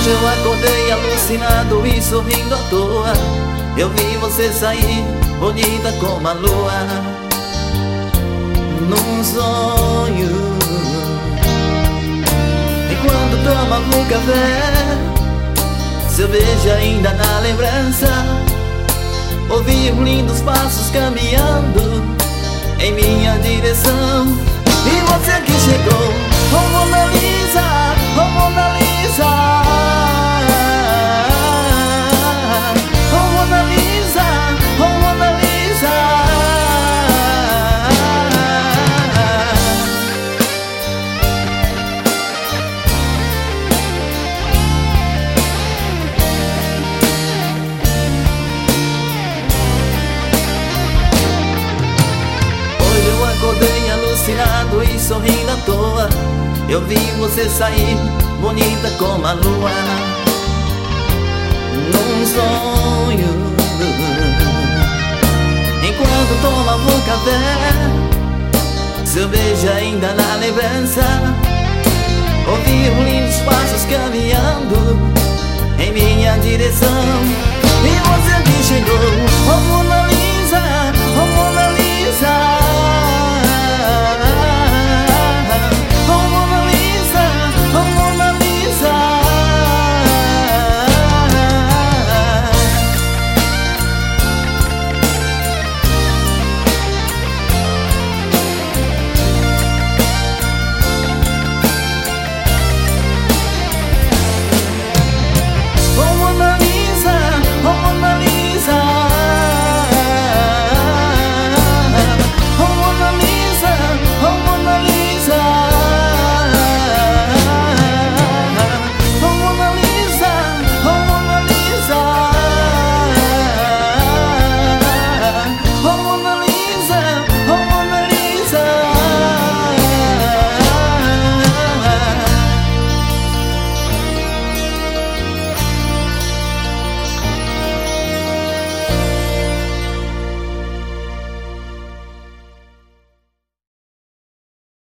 Hoje eu acordei alucinado e sorrindo à toa. Eu vi você sair, bonita como a lua, num sonho. E quando tomava um café, seu beijo ainda na lembrança. Ouvi lindos passos caminhando em minha direção. E você que chegou, oh Mona Lisa, oh Mona Lisa, oh Mona Lisa, oh Mona Lisa. Hoje eu acordei alucinado e sorrindo à toa. Eu vi você sair, bonita como a lua, num sonho. Enquanto tomava um café, seu beijo ainda na lembrança. Ouvi lindos passos caminhando em minha direção.